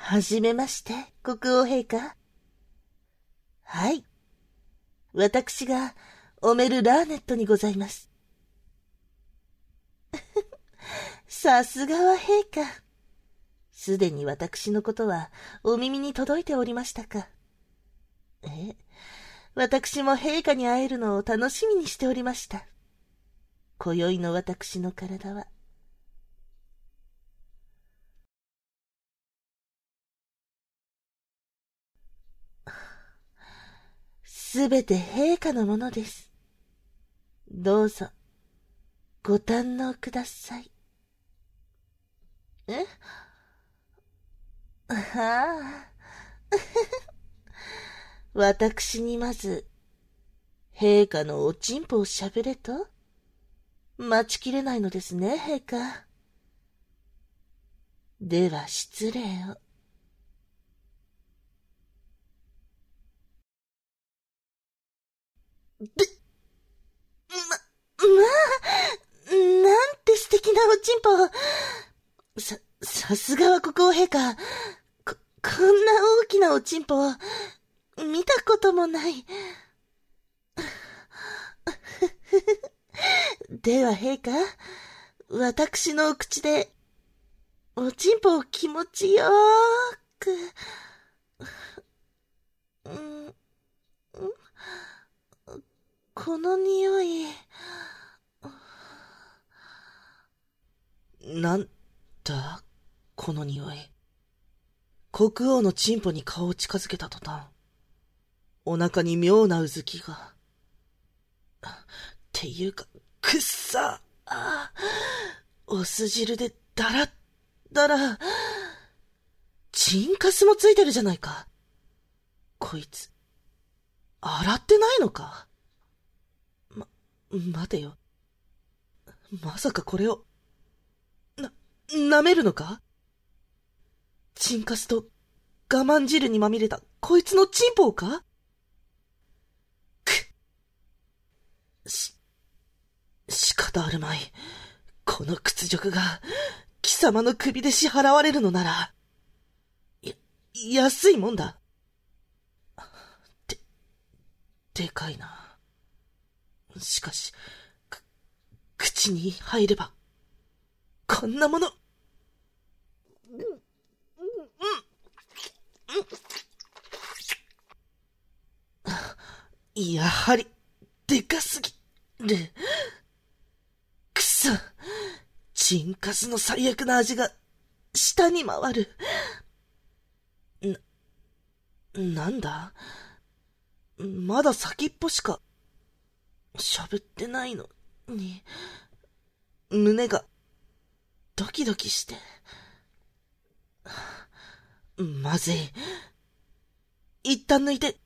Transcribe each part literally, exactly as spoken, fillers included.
はじめまして、国王陛下。はい。私が、オメル・ラーネットにございます。さすがは陛下。すでに私のことは、お耳に届いておりましたか。え、私も陛下に会えるのを楽しみにしておりました。今宵の私の体は、すべて陛下のものです。どうぞ、ご堪能ください。えああ。私にまず、陛下のおちんぽをしゃべれと待ちきれないのですね、陛下。では失礼を。で、ま、まあ、なんて素敵なおちんぽ。さ、さすがは国王陛下。こ、こんな大きなおちんぽ、見たこともない。では陛下、私のお口で、おちんぽを気持ちよーく、うん、この匂い。なんだこの匂い。国王のチンポに顔を近づけた途端、お腹に妙なうずきが。っていうか、くっさあ、お酢汁でだらっだら、チンカスもついてるじゃないか。こいつ、洗ってないのか。ま、待てよ。まさかこれを、な、舐めるのか。チンカスと我慢汁にまみれたこいつのチンポウか。くっ。し、仕方あるまい。この屈辱が貴様の首で支払われるのなら、や、安いもんだ。で、でかいな。しかし、く、口に入れば、こんなもの。うん、うん、うん。やはり、でかすぎる。くそ、チンカスの最悪な味が、舌に回る。な、なんだ？まだ先っぽしか、しゃぶってないのに、胸が、ドキドキして。まずい。一旦抜いて。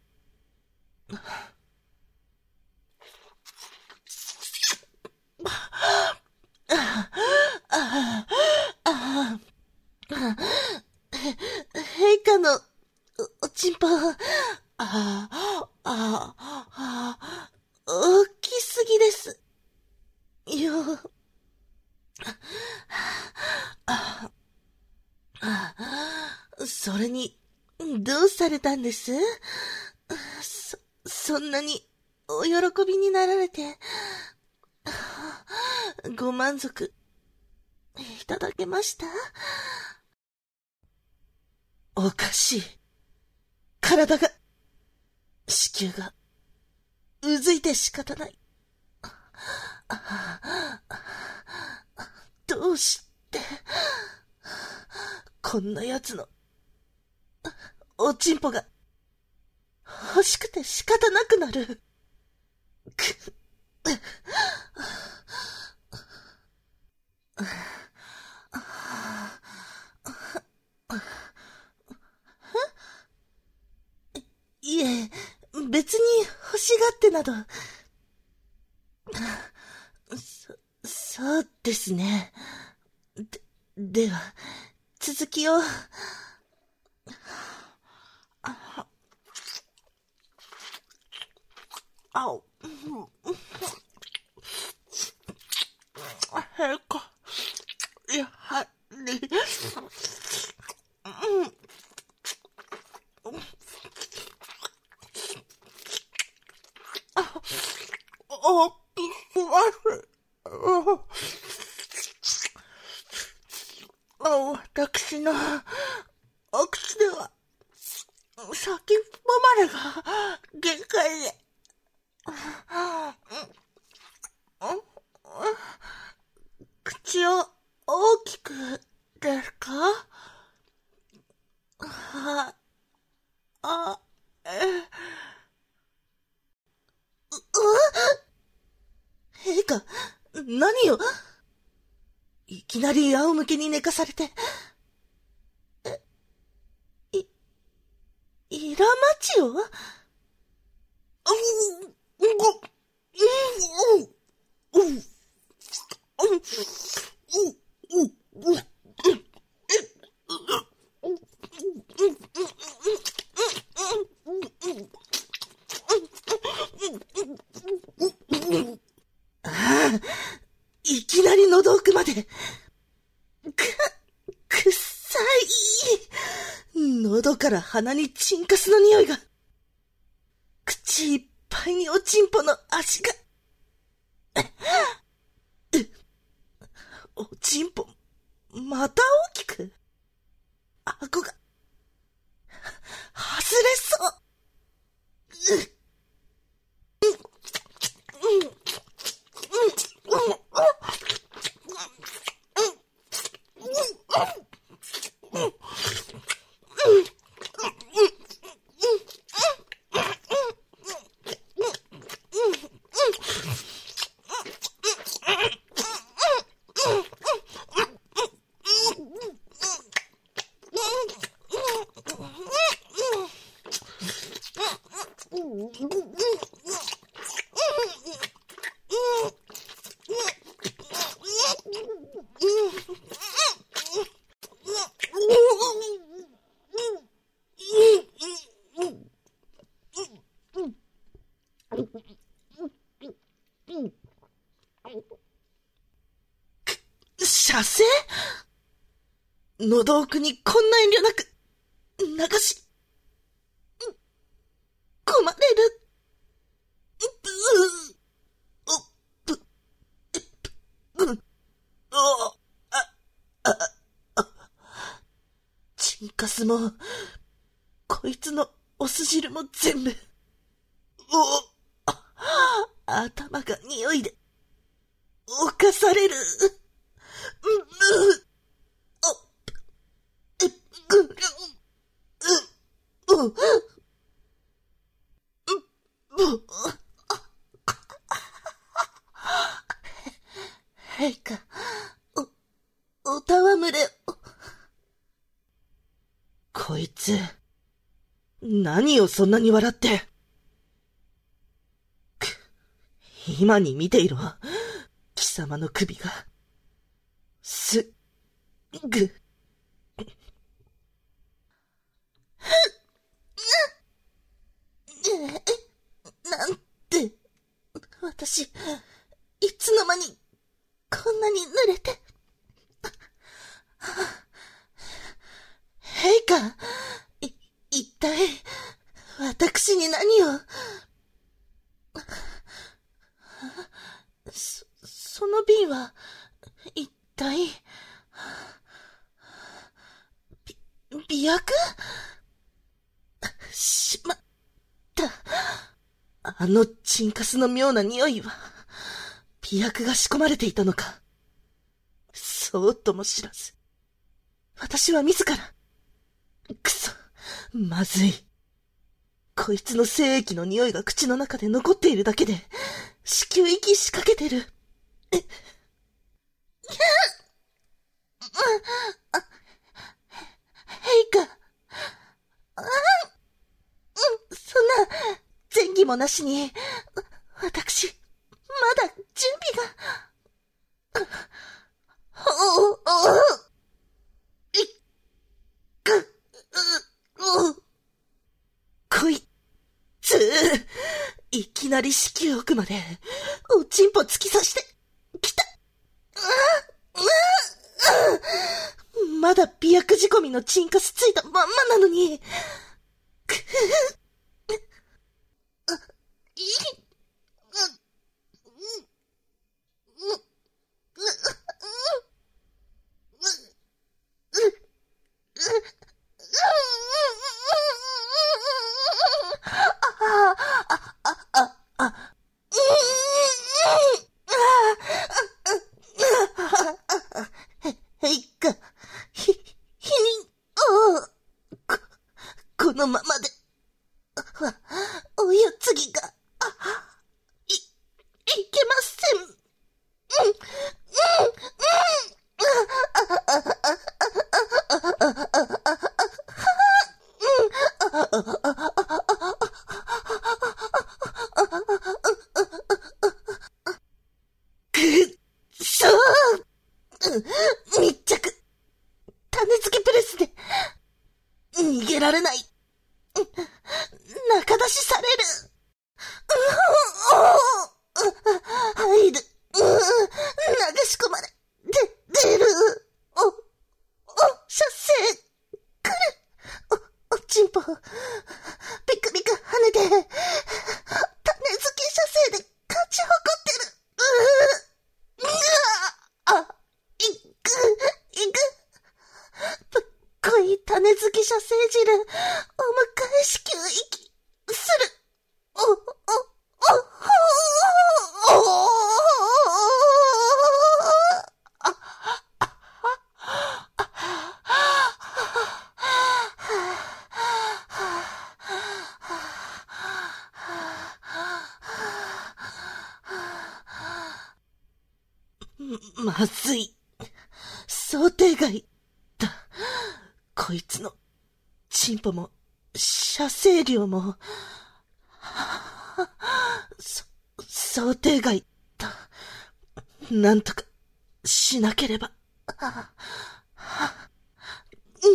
陛下のお、おちんぽ、ああ、ああ、大きすぎです。よ。それに、どうされたんです？そ、そんなにお喜びになられて、ご満足いただけました？おかしい。体が、子宮が、うずいて仕方ない。どうして、こんな奴の、おちんぽが、欲しくて仕方なくなる。くいえ、別に欲しがってなど。そ、そうですね。で、では、続きを。あ、あお、陛下、やはり、 私のお口では先っぽまでが限界で、口を大きくですか？あ、あ、え、う、う陛下、何よ。いきなり仰向けに寝かされて、え、い、イラマチオ？うん、うん、うん、うん、うん、うん、いきなり喉奥まで。く、くっさい。喉から鼻にチンカスの匂いが。口いっぱいにおちんぽの足が。おちんぽ、また大きく。顎が、外れそう。射精？喉奥にこんな遠慮なく流し込まれる。ぶ、ぶ、ぶ、あ、あ、あ、チンカスも、こいつのお酢汁も全部、お、頭が匂いで、侵される。陛下、お、お戯れを。こいつ、何をそんなに笑って。く、今に見ていろ。貴様の首が、す、ぐ、なんて、私、いつの間に、こんなに濡れて。陛下、い、一体、私に何を。そ、その瓶は、一体、び、媚薬？しまった。あのチンカスの妙な匂いは、媚薬が仕込まれていたのか。そうとも知らず。私は自ら。くそ、まずい。こいつの精液の匂いが口の中で残っているだけで、子宮息しかけてる。え、陛下。そんな、前儀もなしに、私、まだ準備が。お、お、い、く、う、こいつ、いきなり子宮奥まで、おちんぽ突き刺して、きた。まだ媚薬仕込みのチンカスついたまんまなのに。くいへいか、ひ、ひに、おこ、このままで、わ、おやつぎが、あ、い、いけません。うん、うん、うん、くっそー、密着、種付けプレスで、逃げられない。中出しされる。入る。流し込まれ。で、出る。お、お、射精。来る。お、おちんぽ。ビクビク跳ねて、種付け射精で勝ち誇ってる。うー、うわあ、いく、いく。ぶっこい種付け射精汁、お迎え支給息、する。お、お、お、お、お、まずい。想定外だ。こいつのチンポも射精量もそ想定外だ。なんとかしなければ。うん、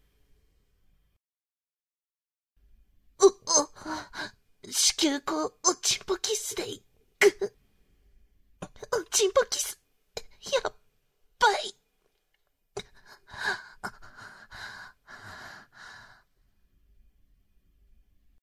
う、お、子宮口おちんぽキスでいく。おちんぽキス。